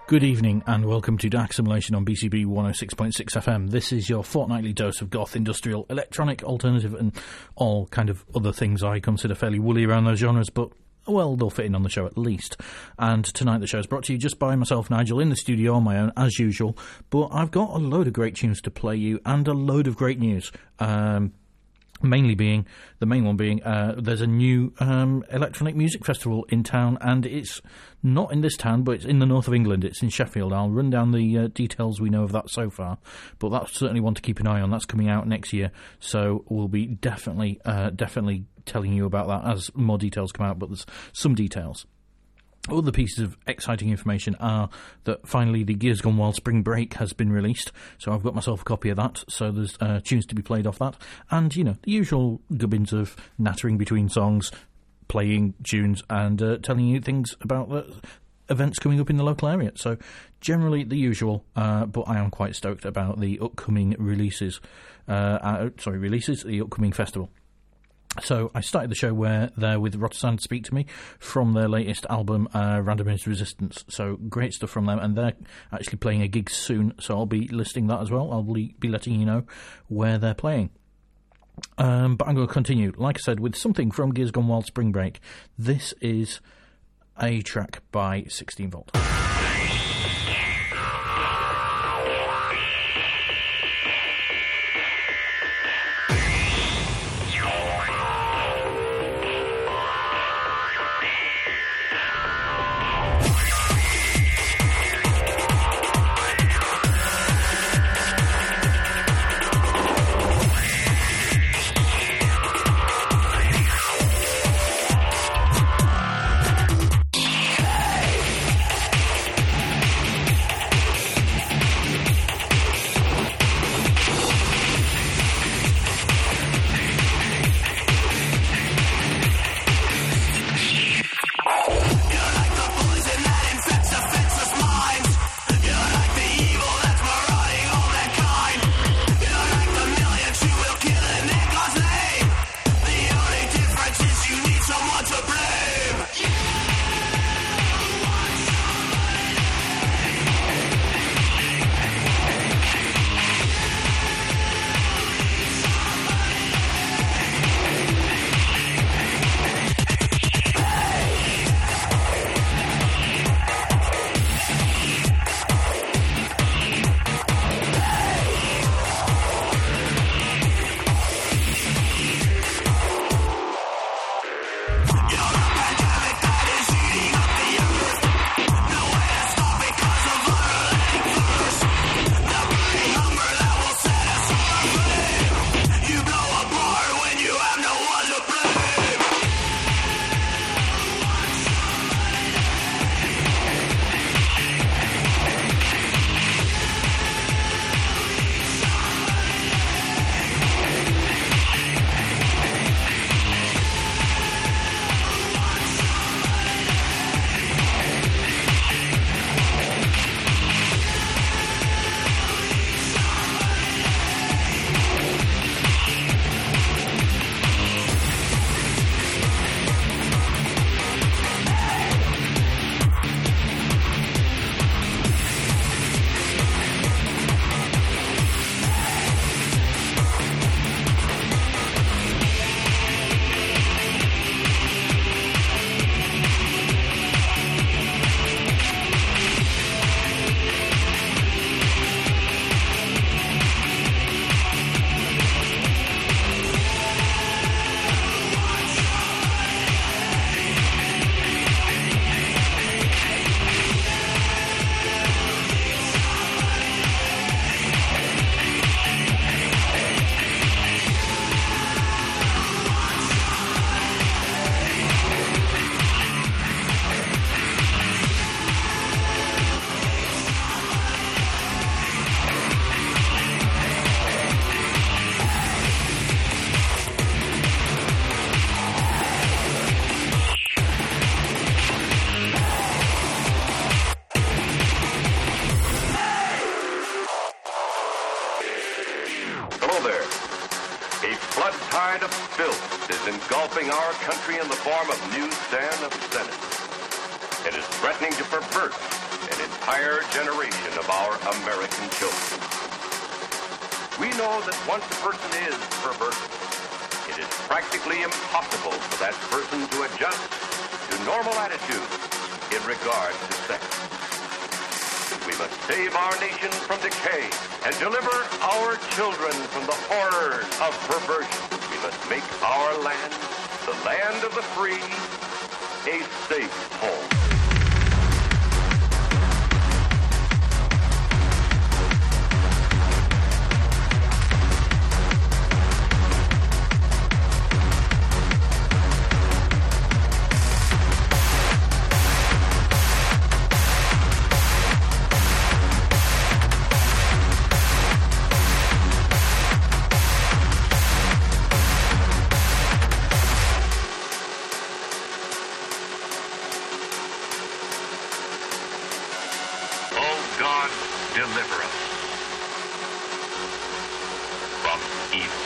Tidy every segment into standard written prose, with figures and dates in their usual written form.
Good evening and welcome to Dark Simulation on BCB 106.6 FM. This is your fortnightly dose of goth, industrial, electronic, alternative and all kind of other things I consider fairly woolly around those genres, but well, they'll fit in on the show at least. And tonight the show is brought to you just by myself, Nigel, in the studio on my own, as usual. But I've got a load of great tunes to play you and a load of great news. The main one being, there's a new electronic music festival in town, and it's not in this town, but it's in the north of England. It's in Sheffield. I'll run down the details we know of that so far, but that's certainly one to keep an eye on. That's coming out next year, so we'll be definitely telling you about that as more details come out, but there's some details. Other pieces of exciting information are that finally the Gears Gone Wild Spring Break has been released, so I've got myself a copy of that, so there's tunes to be played off that, and, you know, the usual gubbins of nattering between songs, playing tunes, and telling you things about the events coming up in the local area. So generally the usual, but I am quite stoked about the upcoming the upcoming festival. So I started the show with Rotterdam Speak to Me from their latest album, Randomized Resistance. So great stuff from them, and they're actually playing a gig soon, so I'll be listing that as well. I'll be letting you know where they're playing. But I'm going to continue, like I said, with something from Gears Gone Wild Spring Break. This is a track by 16 Volt. tide of filth is engulfing our country in the form of new sand obscenity. It is threatening to pervert an entire generation of our American children. We know that once a person is perverted, it is practically impossible for that person to adjust to normal attitudes in regard to sex. We must save our nation from decay and deliver our children from the horrors of perversion. We must make our land, the land of the free, a safe home. Deliver us from evil.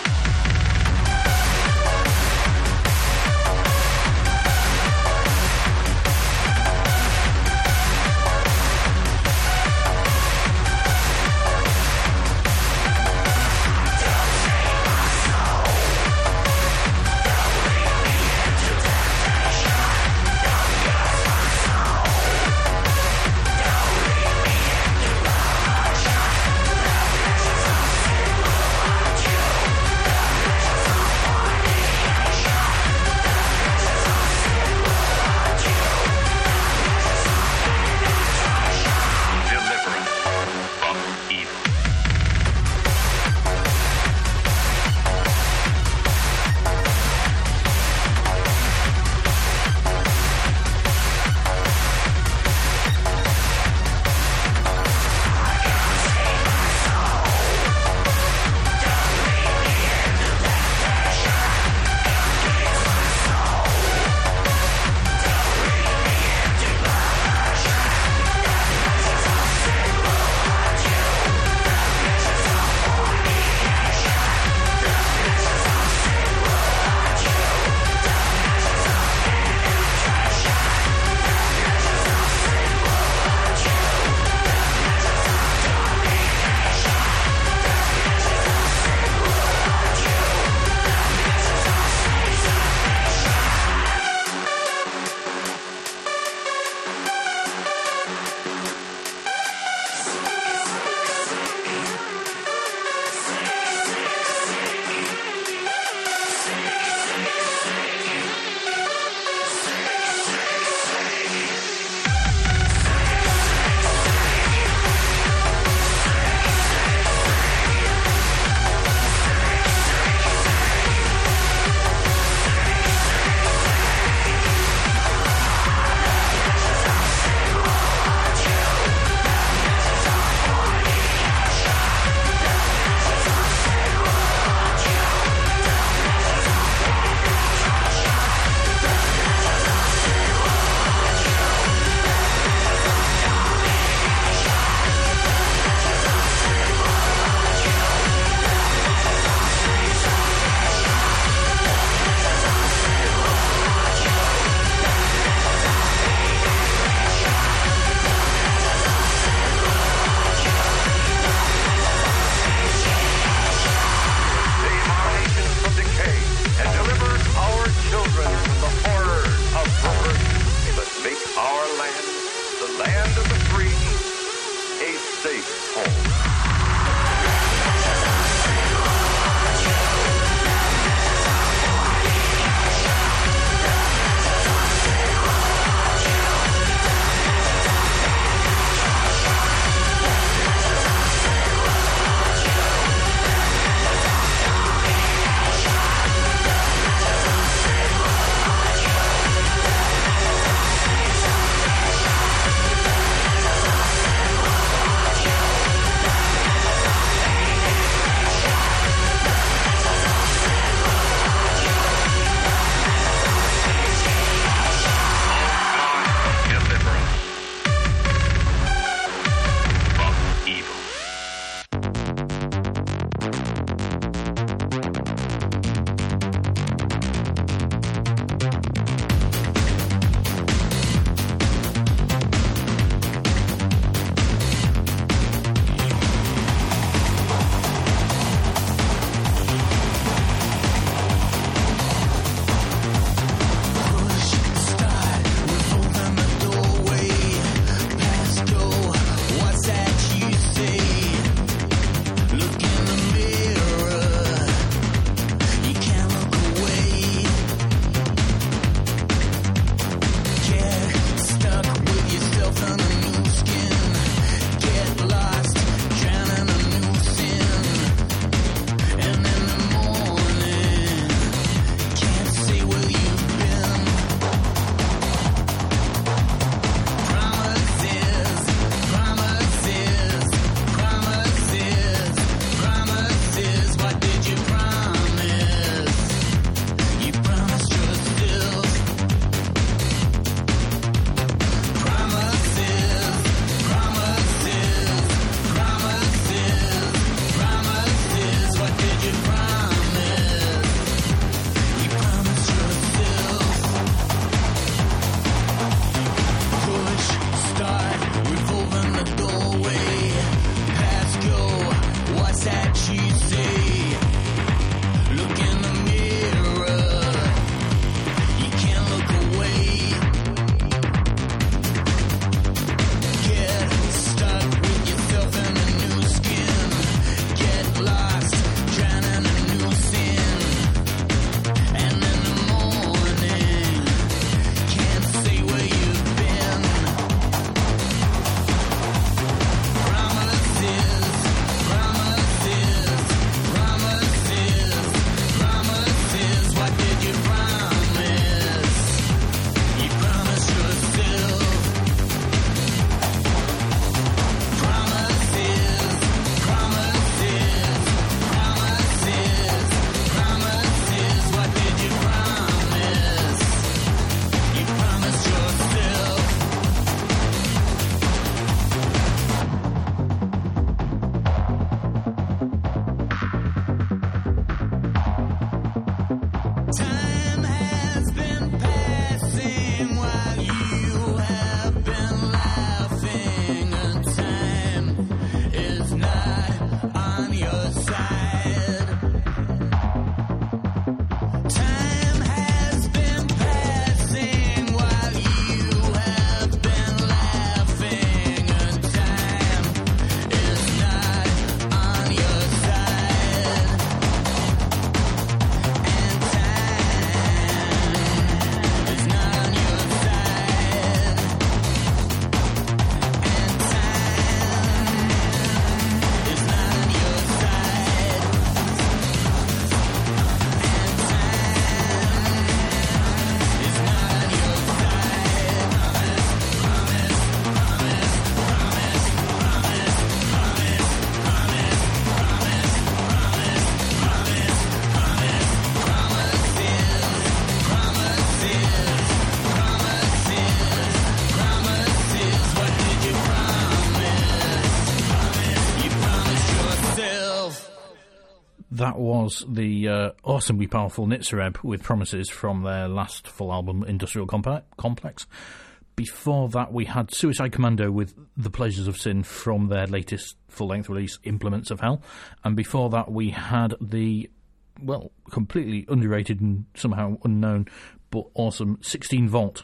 That was the awesomely powerful Nitzareb with Promises from their last full album, Industrial Complex. Before that, we had Suicide Commando with The Pleasures of Sin from their latest full-length release, Implements of Hell. And before that, we had the, well, completely underrated and somehow unknown, but awesome 16 Volt,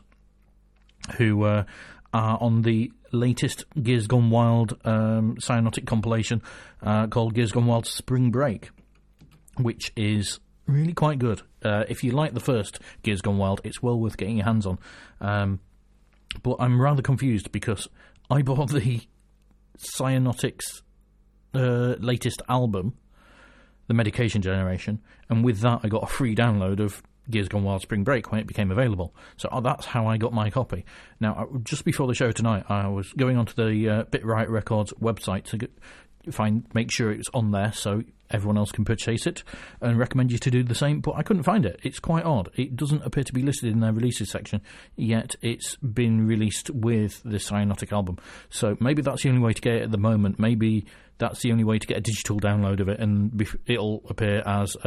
who are on the latest Gears Gone Wild cyanotic compilation called Gears Gone Wild Spring Break, which is really quite good. If you like the first Gears Gone Wild, it's well worth getting your hands on. But I'm rather confused because I bought the Cyanotics latest album, The Medication Generation, and with that I got a free download of Gears Gone Wild Spring Break when it became available. So that's how I got my copy. Now, just before the show tonight, I was going onto the BitRiot Records website to make sure it's on there so everyone else can purchase it, and recommend you to do the same, but I couldn't find it. It's quite odd. It doesn't appear to be listed in their releases section, yet it's been released with the Cyanotic album. So maybe that's the only way to get it at the moment. Maybe that's the only way to get a digital download of it, and it'll appear as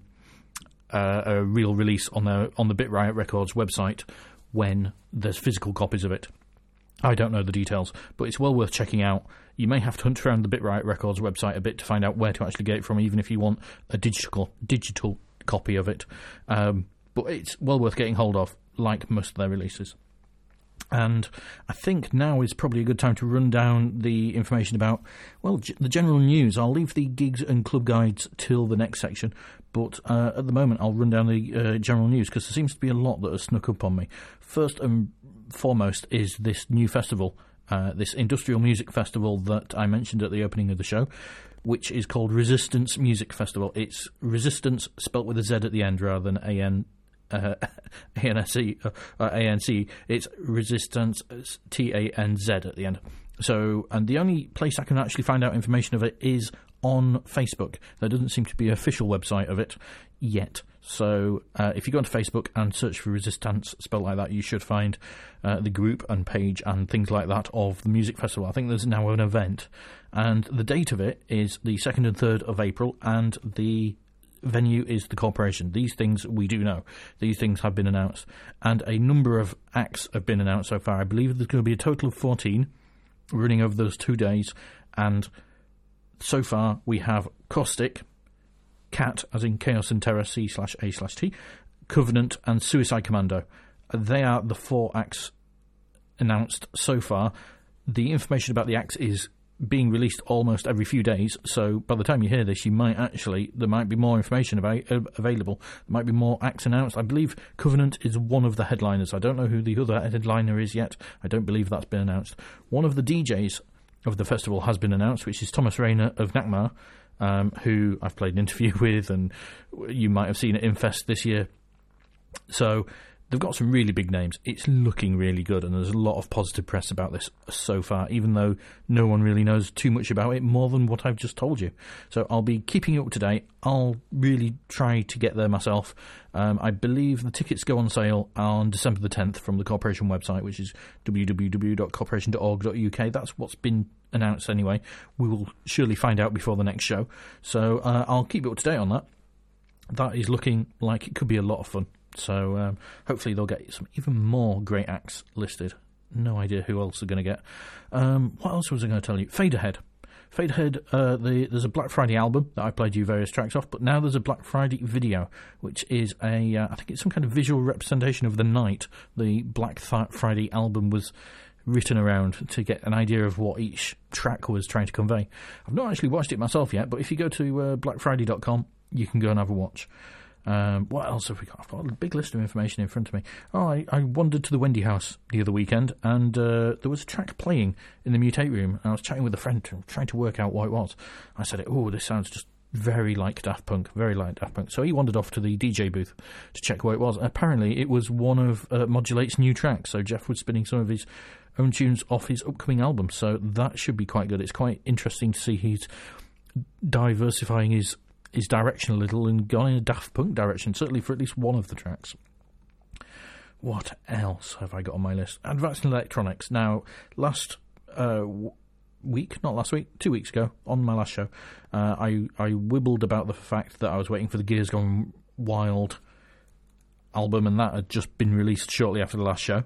a real release on the BitRiot Records website when there's physical copies of it. I don't know the details, but it's well worth checking out. You may have to hunt around the BitRiot Records website a bit to find out where to actually get it from, even if you want a digital copy of it. But it's well worth getting hold of, like most of their releases. And I think now is probably a good time to run down the information about, well, the general news. I'll leave the gigs and club guides till the next section, but at the moment I'll run down the general news, because there seems to be a lot that has snuck up on me. First and foremost is this new festival, this industrial music festival that I mentioned at the opening of the show, which is called Resistance Music Festival. It's Resistance spelt with a Z at the end rather than ANC. It's Resistance, TANZ at the end. So, and the only place I can actually find out information of it is on Facebook. There doesn't seem to be an official website of it yet. So if you go onto Facebook and search for Resistance, spelled like that, you should find the group and page and things like that of the music festival. I think there's now an event, and the date of it is the 2nd and 3rd of April, and the venue is the Corporation. These things we do know. These things have been announced, and a number of acts have been announced so far. I believe there's going to be a total of 14 running over those 2 days, and So far, we have Caustic, Cat, as in Chaos and Terror, C/A/T, Covenant, and Suicide Commando. They are the 4 acts announced so far. The information about the acts is being released almost every few days, so by the time you hear this, there might be more information available. There might be more acts announced. I believe Covenant is one of the headliners. I don't know who the other headliner is yet. I don't believe that's been announced. One of the DJs of the festival has been announced, which is Thomas Rayner of Nakmar, who I've played an interview with, and you might have seen at Infest this year. So they've got some really big names. It's looking really good, and there's a lot of positive press about this so far, even though no one really knows too much about it, more than what I've just told you. So I'll be keeping you up to date. I'll really try to get there myself. I believe the tickets go on sale on December the 10th from the Corporation website, which is www.corporation.org.uk. That's what's been announced anyway. We will surely find out before the next show. So I'll keep you up to date on that. That is looking like it could be a lot of fun. So hopefully they'll get some even more great acts listed. No idea who else they're going to get. What else was I going to tell you? Fade Ahead. Fade Ahead, there's a Black Friday album that I played you various tracks off, but now there's a Black Friday video, which is I think it's some kind of visual representation of the night the Black Friday album was written around, to get an idea of what each track was trying to convey. I've not actually watched it myself yet, but if you go to blackfriday.com, you can go and have a watch. What else have we got? I've got a big list of information in front of me. I wandered to the Wendy House the other weekend, and there was a track playing in the Mutate room, and I was chatting with a friend trying to work out what it was. I said, this sounds just very like Daft Punk, very like Daft Punk. So he wandered off to the DJ booth to check what it was. Apparently it was one of Modulate's new tracks, so Jeff was spinning some of his own tunes off his upcoming album, so that should be quite good. It's quite interesting to see he's diversifying his direction a little and gone in a Daft Punk direction, certainly for at least one of the tracks. What else have I got on my list? Advanced Electronics. Now, 2 weeks ago, on my last show, I wibbled about the fact that I was waiting for the Gears Gone Wild album, and that had just been released shortly after the last show.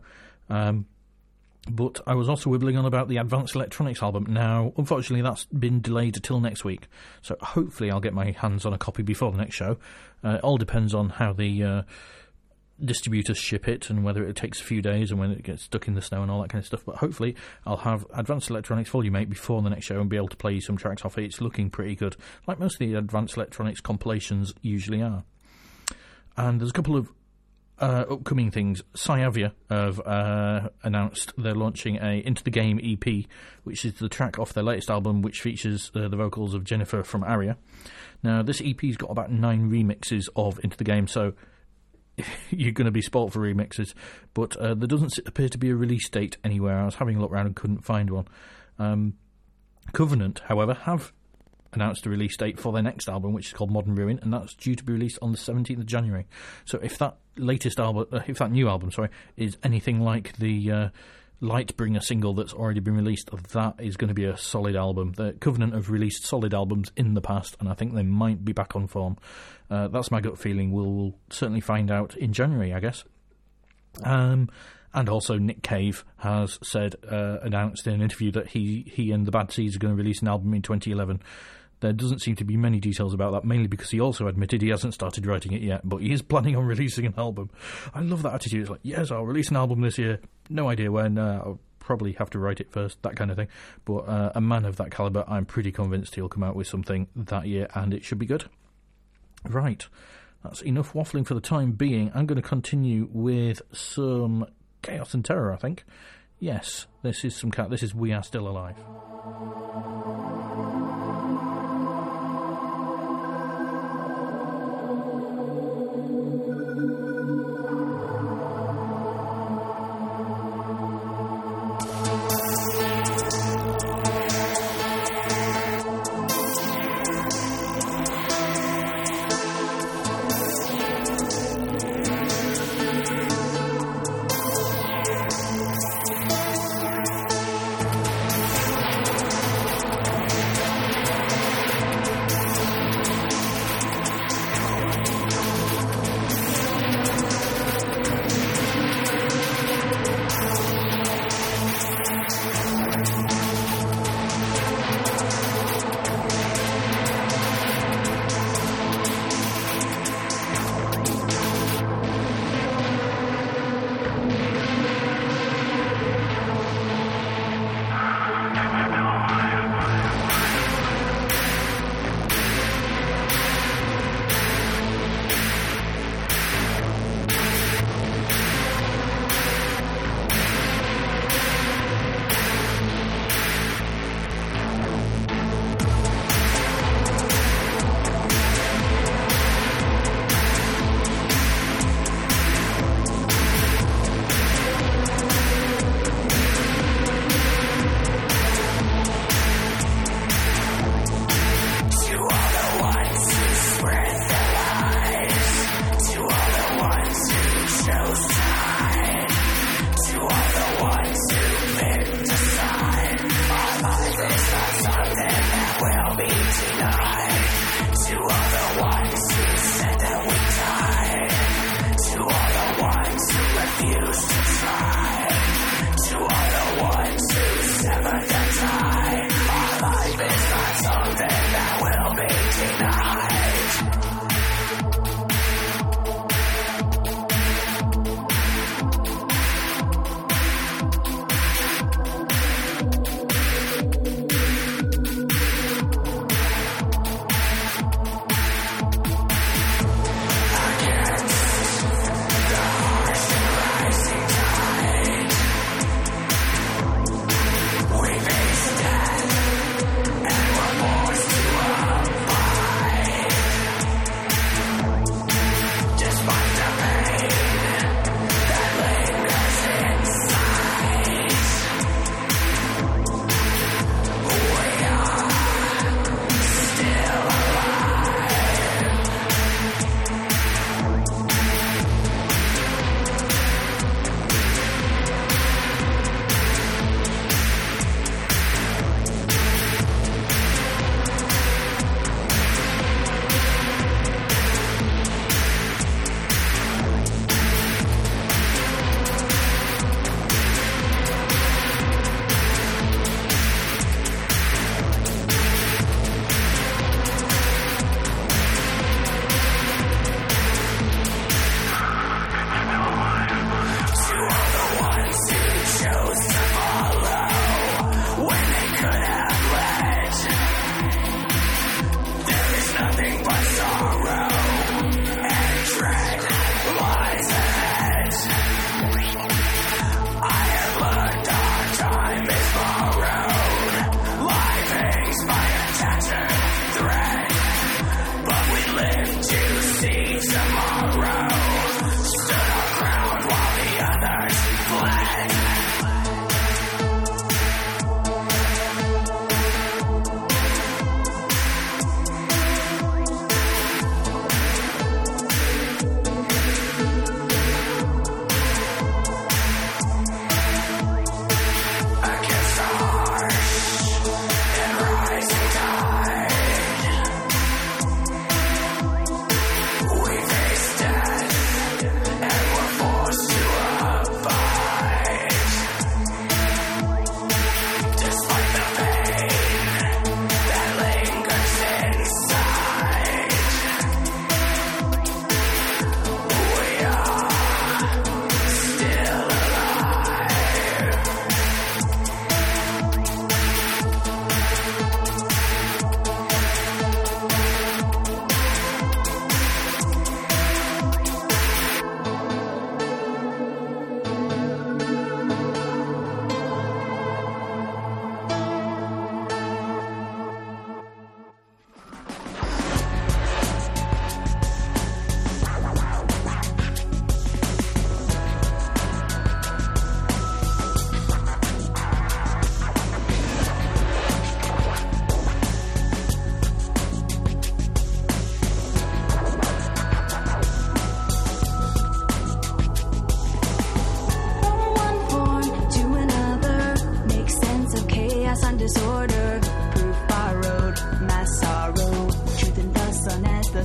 But I was also wibbling on about the Advanced Electronics album. Now, unfortunately, that's been delayed until next week, so hopefully I'll get my hands on a copy before the next show. It all depends on how the distributors ship it, and whether it takes a few days, and when it gets stuck in the snow and all that kind of stuff. But hopefully I'll have Advanced Electronics Volume 8 before the next show and be able to play you some tracks off it. It's looking pretty good, like most of the Advanced Electronics compilations usually are. And there's a couple of upcoming things. Cyavia have announced they're launching a Into the Game EP, which is the track off their latest album, which features the vocals of Jennifer from Aria. Now, this EP's got about 9 remixes of Into the Game, so you're going to be spoilt for remixes, but there doesn't appear to be a release date anywhere. I was having a look around and couldn't find one. Covenant, however, have announced a release date for their next album, which is called Modern Ruin, and that's due to be released on the 17th of January. So if that new album, is anything like the Lightbringer single that's already been released, that is going to be a solid album. The Covenant have released solid albums in the past, and I think they might be back on form. That's my gut feeling. We'll certainly find out in January, I guess. And also Nick Cave has announced in an interview that he and the Bad Seeds are going to release an album in 2011. There doesn't seem to be many details about that, mainly because he also admitted he hasn't started writing it yet, but he is planning on releasing an album. I love that attitude. It's like, yes, I'll release an album this year. No idea when. I'll probably have to write it first, that kind of thing. But a man of that calibre, I'm pretty convinced he'll come out with something that year, and it should be good. Right. That's enough waffling for the time being. I'm going to continue with some Chaos and Terror, I think. Yes, this is We Are Still Alive.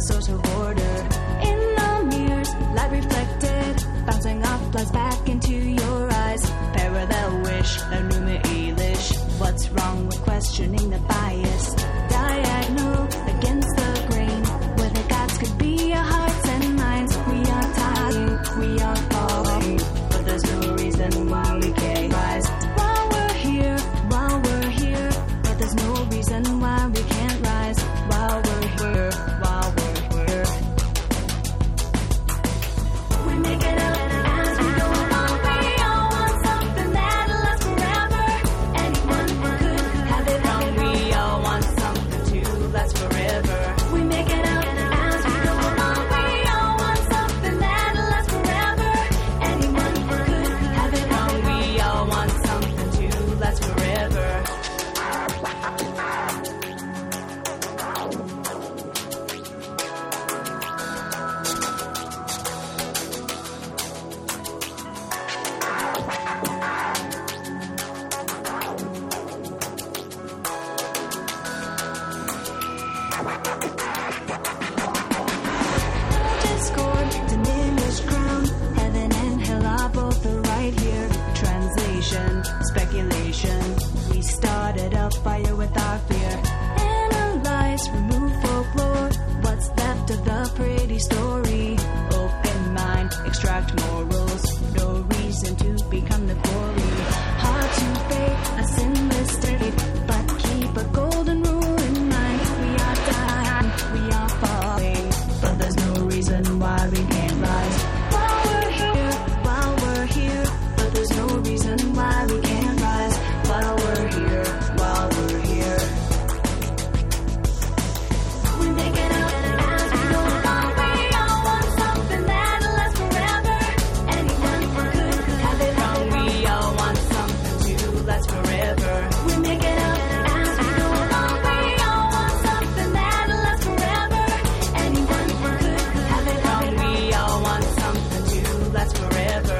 source of order. In the mirrors, light reflected, bouncing off lights back into your eyes. Parallel wish, enuma elish. What's wrong with questioning the bias? Diagonal against the grain, where the gods could be our hearts and minds. We are dying, we are falling, but there's no reason why we can't rise. While we're here, but there's no reason why we can't rise. While we're here, we make it up as we go along. We all want something that'll last forever. Anyone could have it wrong. We all want something to last forever. We make it up as we go along. We all want something that'll last forever. Anyone could have it wrong. We all want something to last forever. Discord, diminished crown. Heaven and hell are both right here. Translation, speculation. We started a fire with our fear. Analyze, remove folklore. What's left of the pretty story? Open mind, extract morals. No reason to become the glory. Hard to fake a sinless state, but keep a golden rule in mind. We are dying, we are falling, but there's no reason why we can't rise. While we're here, but there's no reason why we can't rise. While we're here. We make it up as we go along. We all want something that'll last forever. Anyone could have it wrong. We all want something to last forever. We make it up as we go along. We all want something that'll last forever. Anyone could have it wrong. We all want something to last forever.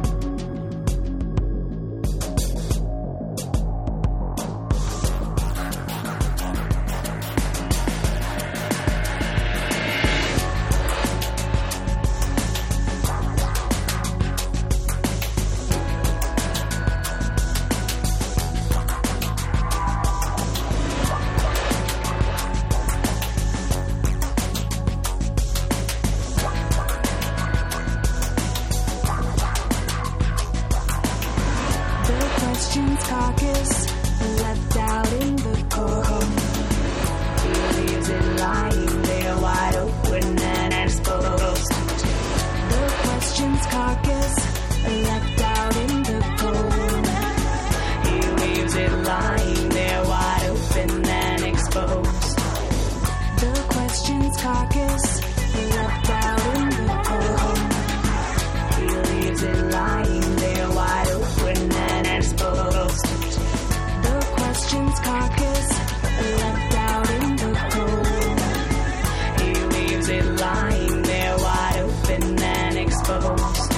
The questions caucus left out in the cold. He leaves it lying there wide open and exposed. The questions caucus left out in the cold. He leaves it lying there wide open and exposed. The questions caucus left out in the cold. He leaves it lying there wide open and exposed. The questions caucus left out in the cold. He leaves it lying there wide open and exposed.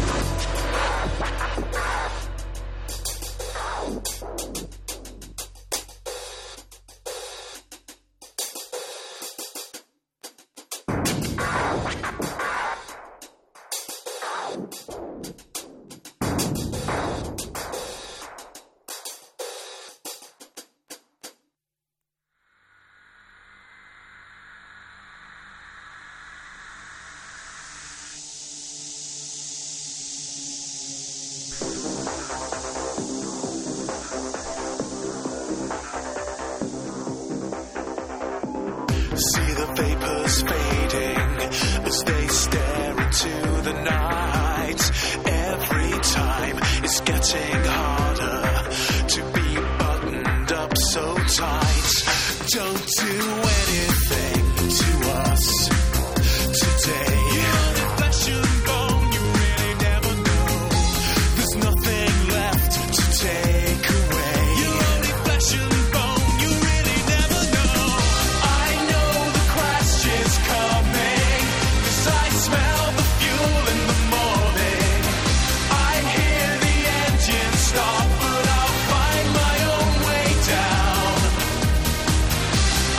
See the vapors fading as they stare into the night. Every time it's getting harder to be buttoned up so tight. Don't do anything to us today. You're the fashion bone, you really never know. There's nothing left to take away. You're only fashion bone, you really never know. I know the crash is coming, 'cause I smell the fuel in the morning. I hear the engine stop, but I'll find my own way down.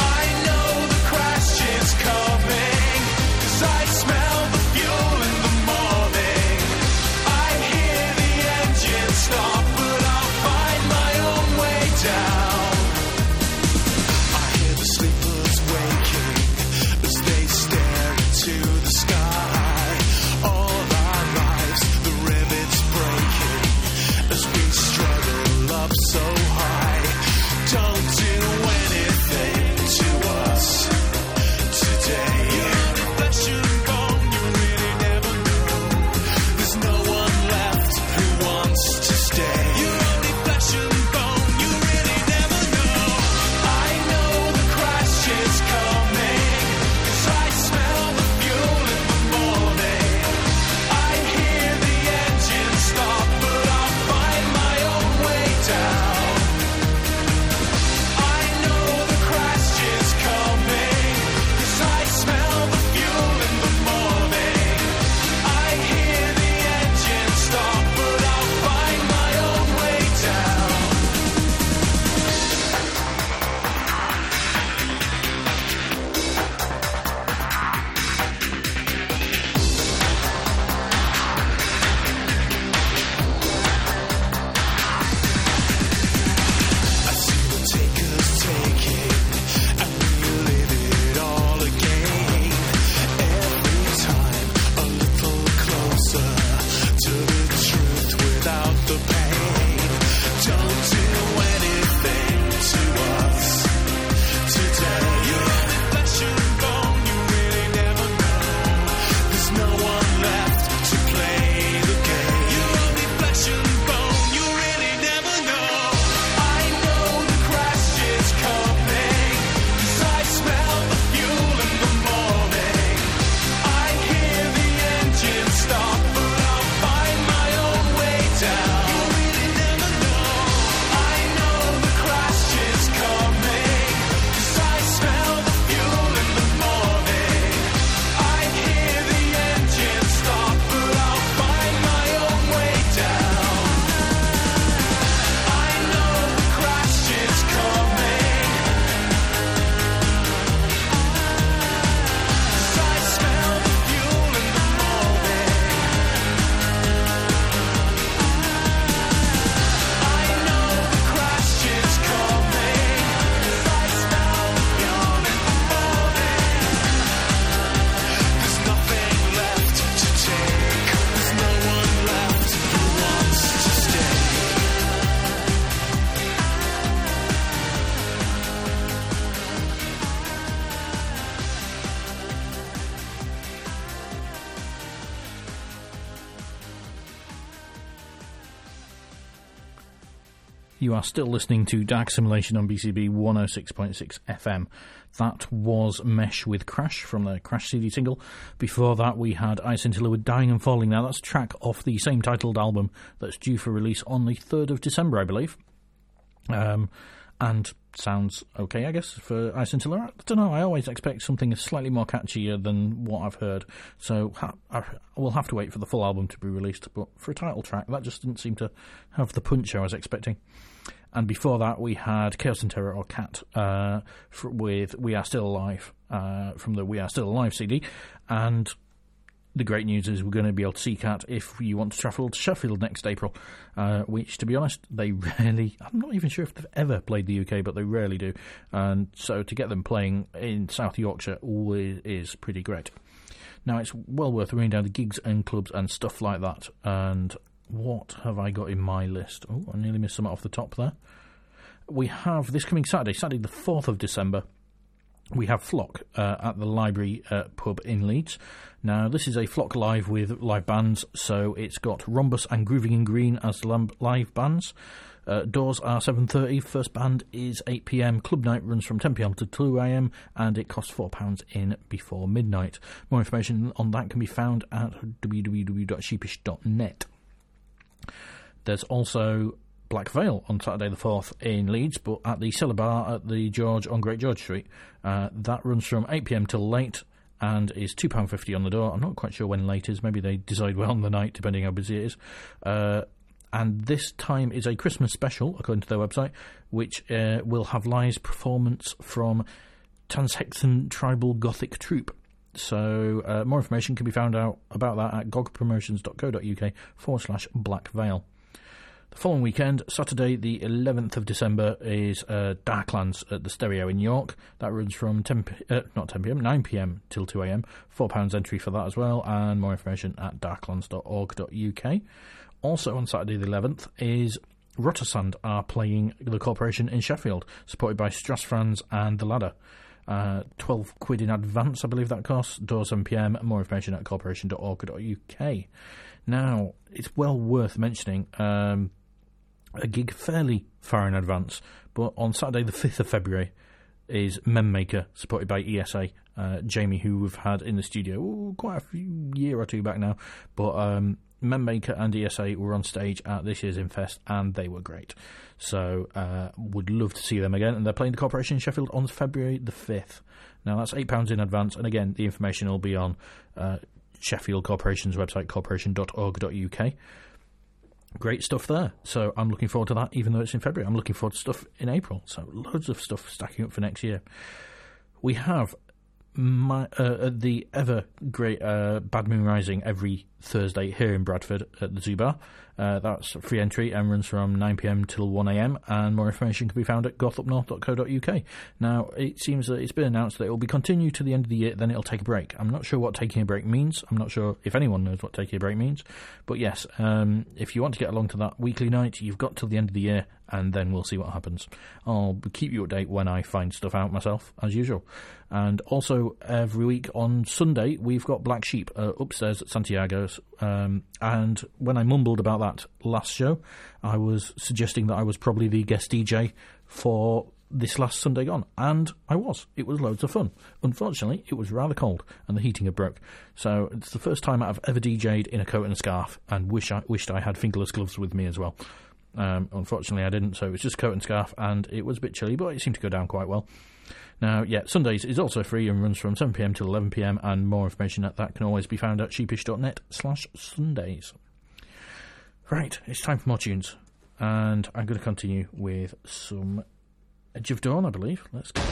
You are still listening to Dark Simulation on BCB 106.6 FM. That was Mesh with Crash from the Crash CD single. Before that, we had Aya Scintilla with Dying and Falling. Now, that's a track off the same titled album that's due for release on the 3rd of December, I believe. And sounds okay, I guess, for Aya Scintilla. I don't know, I always expect something slightly more catchier than what I've heard. So we'll have to wait for the full album to be released. But for a title track, that just didn't seem to have the punch I was expecting. And before that, we had Chaos and Terror, or Cat, with We Are Still Alive, from the We Are Still Alive CD. And the great news is we're going to be able to see Cat if you want to travel to Sheffield next April, which, to be honest, they rarely... I'm not even sure if they've ever played the UK, but they rarely do. And so to get them playing in South Yorkshire is pretty great. Now, it's well worth reading down the gigs and clubs and stuff like that. And what have I got in my list? Oh, I nearly missed some off the top there. We have this coming Saturday the 4th of December, we have Flock at the Library pub in Leeds. Now, this is a Flock live with live bands, so it's got Rhombus and Grooving in Green as live bands. Doors are 7:30, first band is 8 p.m, club night runs from 10 p.m. to 2 a.m, and it costs £4 in before midnight. More information on that can be found at www.sheepish.net. There's also Black Veil on Saturday the 4th in Leeds, but at the Cellar Bar at the George on Great George Street. That runs from 8 p.m. till late and is £2.50 on the door. I'm not quite sure when late is. Maybe they decide well on the night, depending how busy it is. And this time is a Christmas special, according to their website, which will have live performance from Transhexan Tribal Gothic Troupe. So more information can be found out about that at gogpromotions.co.uk/Black Veil. The following weekend, Saturday the 11th of December, is Darklands at the Stereo in York. That runs from 9 p.m. till 2 a.m. £4 entry for that as well, and more information at darklands.org.uk. Also on Saturday the 11th is Rottersand are playing the Corporation in Sheffield, supported by Strassfrans and The Ladder. £12 in advance, I believe that costs. Door 7 p.m. More information at corporation.org.uk. Now, it's well worth mentioning a gig fairly far in advance, but on Saturday the 5th of February is Memmaker, supported by ESA. Jamie, who we've had in the studio quite a year or two back now, but Memmaker and ESA were on stage at this year's Infest, and they were great. So, would love to see them again, and they're playing the Corporation in Sheffield on February the 5th. Now, that's £8 in advance, and again, the information will be on Sheffield Corporation's website, corporation.org.uk. Great stuff there. So I'm looking forward to that, even though it's in February. I'm looking forward to stuff in April. So loads of stuff stacking up for next year. We have the ever great Bad Moon Rising every Thursday here in Bradford at the Zoo Bar. That's free entry and runs from 9 p.m. till 1 a.m. and more information can be found at gothupnorth.co.uk. Now, it seems that it's been announced that it will be continued to the end of the year, then it'll take a break. I'm not sure what taking a break means. I'm not sure if anyone knows what taking a break means. But yes, if you want to get along to that weekly night, you've got till the end of the year, and then we'll see what happens. I'll keep you updated when I find stuff out myself, as usual. And also, every week on Sunday, we've got Black Sheep upstairs at Santiago's. And when I mumbled about that last show, I was suggesting that I was probably the guest DJ for this last Sunday gone. And I was. It was loads of fun. Unfortunately, it was rather cold, and the heating had broke. So it's the first time I've ever DJ'd in a coat and a scarf, and wished I had fingerless gloves with me as well. Unfortunately, I didn't, so it was just coat and scarf, and it was a bit chilly, but it seemed to go down quite well. Now, yeah, Sundays is also free and runs from 7 p.m. till 11 p.m, and more information at that can always be found at sheepish.net/Sundays. Right, it's time for more tunes, and I'm going to continue with some Edge of Dawn, I believe. Let's go.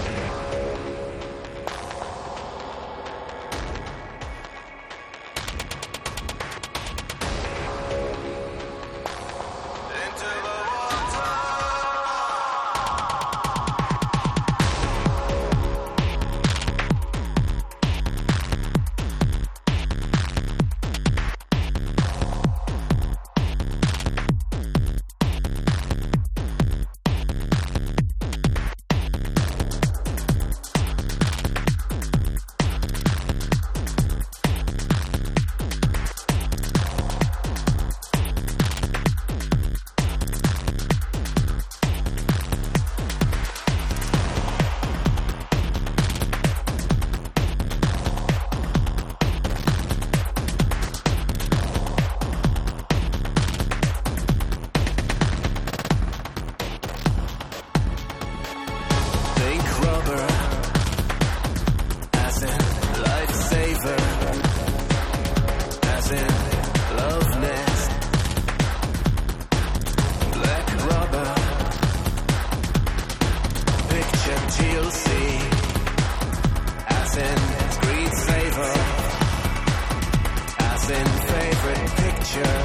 nature.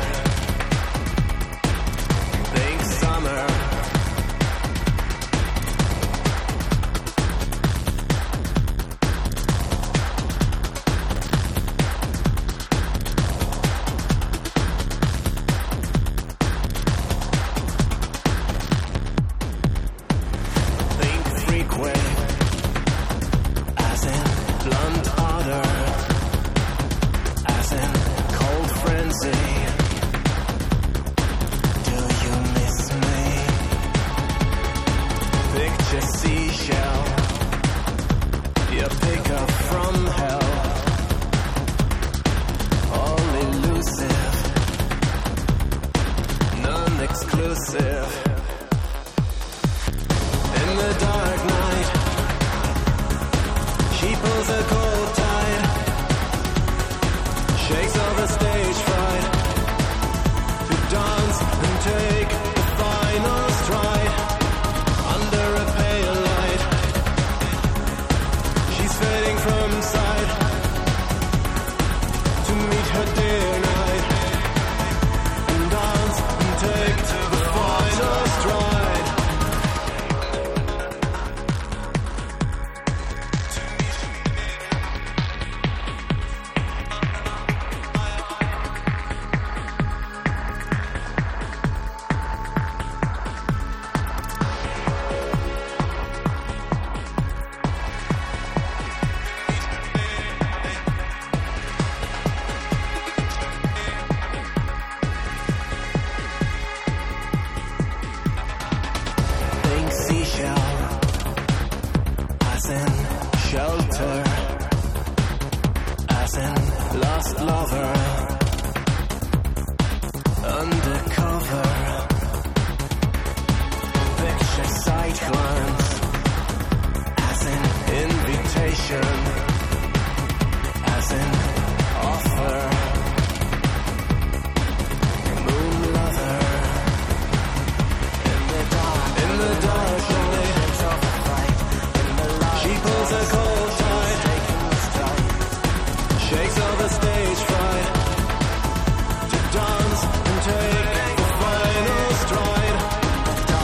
Think summer.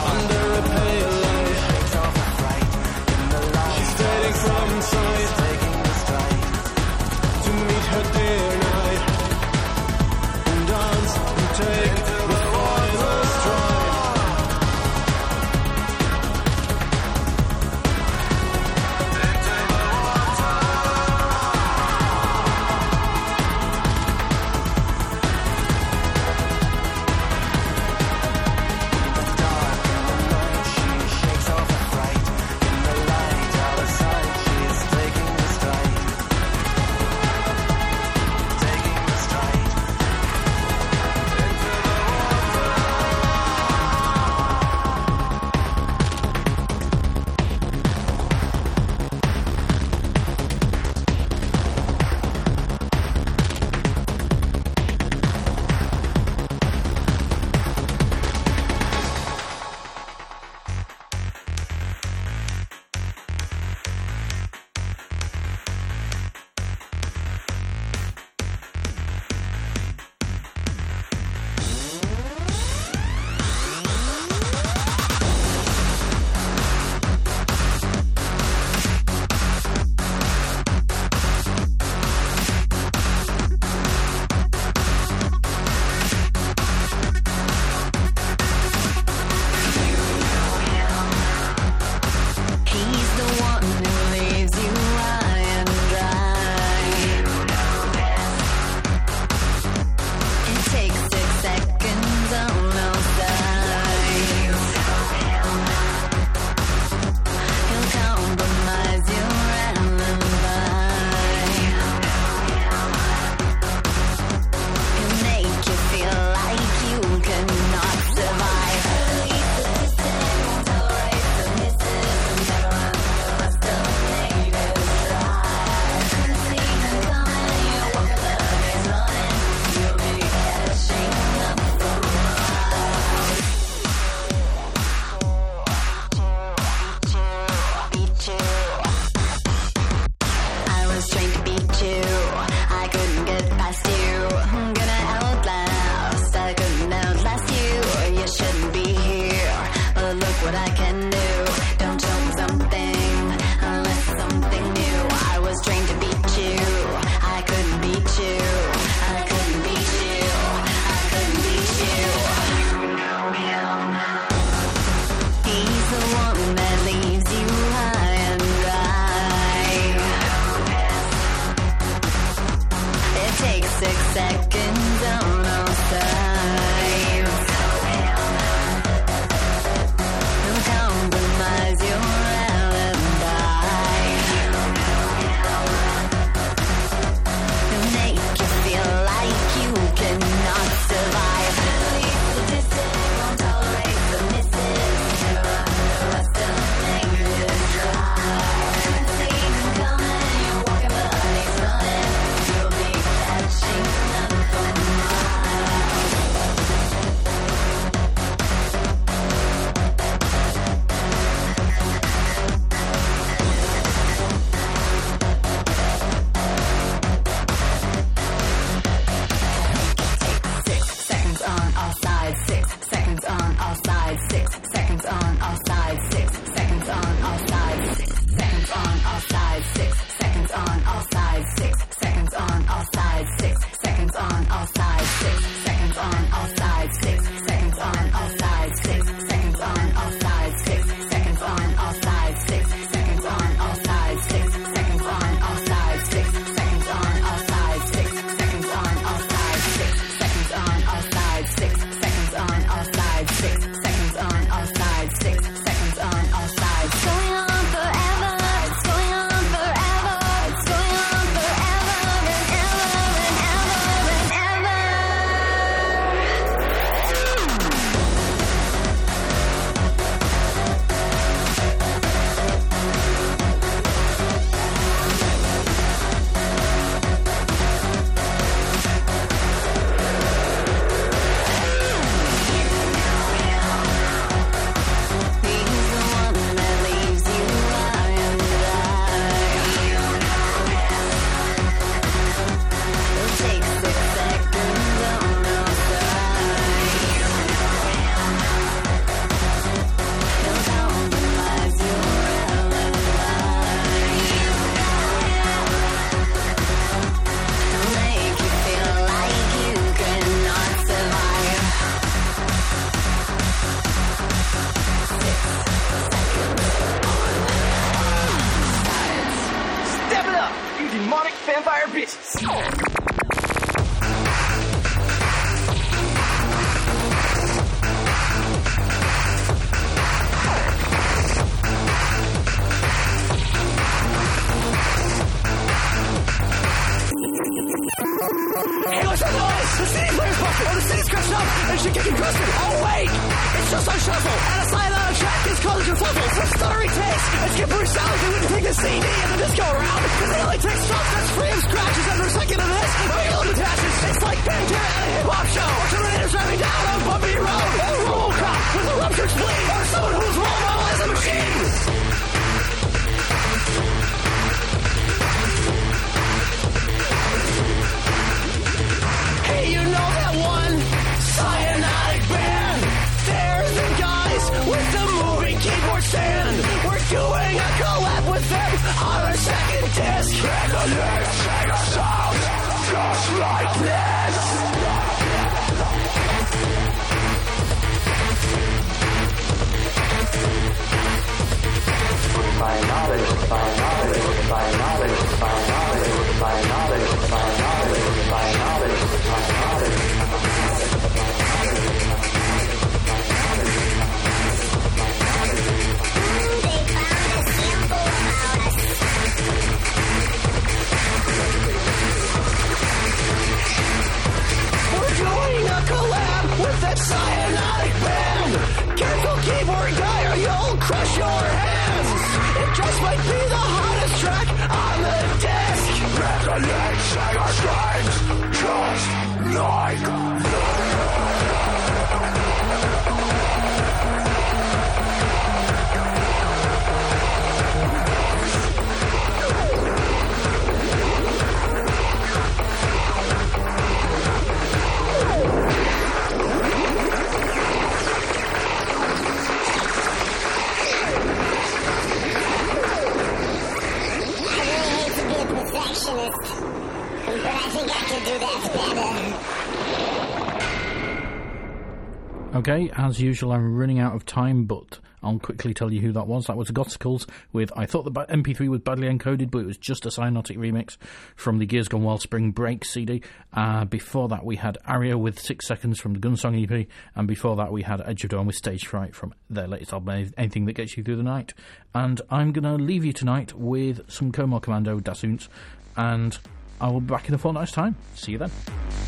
From sight. 6 seconds on all sides. Don't compromise your alibi. They'll make you feel like you cannot survive. Police statistic won't tolerate submissive. Must have made you drive. See them coming, you're walking but he's running. You'll be catching them for vampire bitches. Hey, what's that noise? The city flares busted, or the city's crashed up, and shit getting crusted. Oh wait, it's just our shuffle, and a slide on a track is causing kerfuffle. Some stuttering takes, and skippery sounds. They wouldn't take the CD and the disco around, cause they only take shots that's free of scratches. After a second of this, a reload attaches. It's like Pantera at a hip-hop show, or Terminator's driving down a bumpy road, or Robocop with a ruptured spleen, or someone whose role model is a machine. Hey, you know that one cyanotic band? They're the guys with the moving keyboard stand. We're doing a collab with them on our second disc. And the lyrics sing a sound just like this. We're doing a collab with that cyanotic band. Careful keyboard guy or you'll crush your hands. It just might be the hottest track on the disc. Resonate singer strings, just like but I think I can do that better. Okay, as usual, I'm running out of time, but I'll quickly tell you who that was. That was the Gothicals with I Thought the MP3 was badly encoded, but it was just a Cyanotic remix from the Gears Gone Wild Spring Break CD. Before that, we had Aria with 6 Seconds from the Gunsong EP, and before that, we had Edge of Dawn with Stage Fright from their latest album, Anything That Gets You Through the Night. And I'm going to leave you tonight with some Coma Commando Das Uns, and I will be back in a fortnight's time. See you then.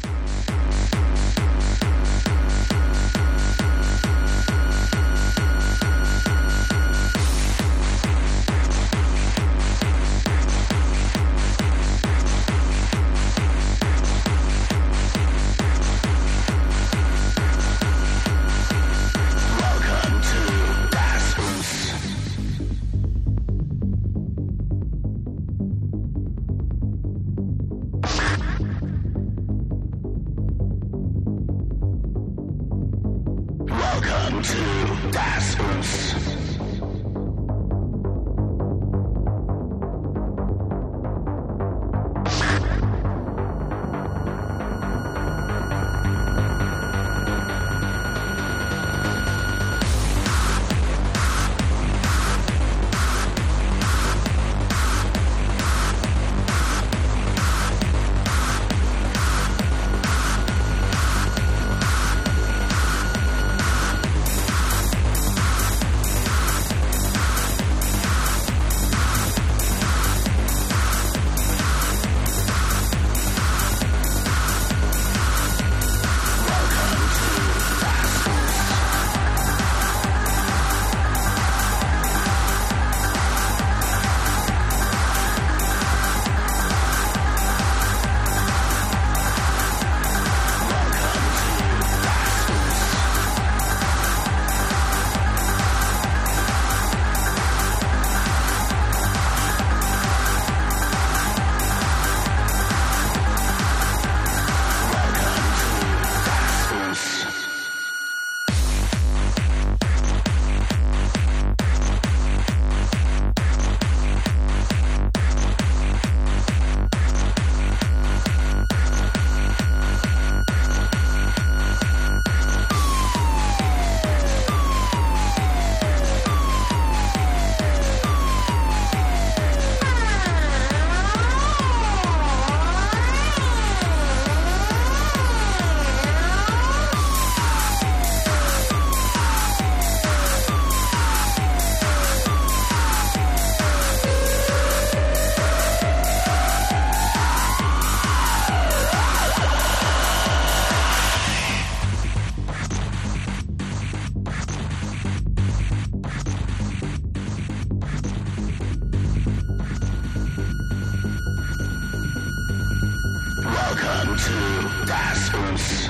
Welcome to Das Uns.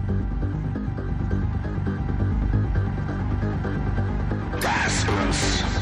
Das Uns.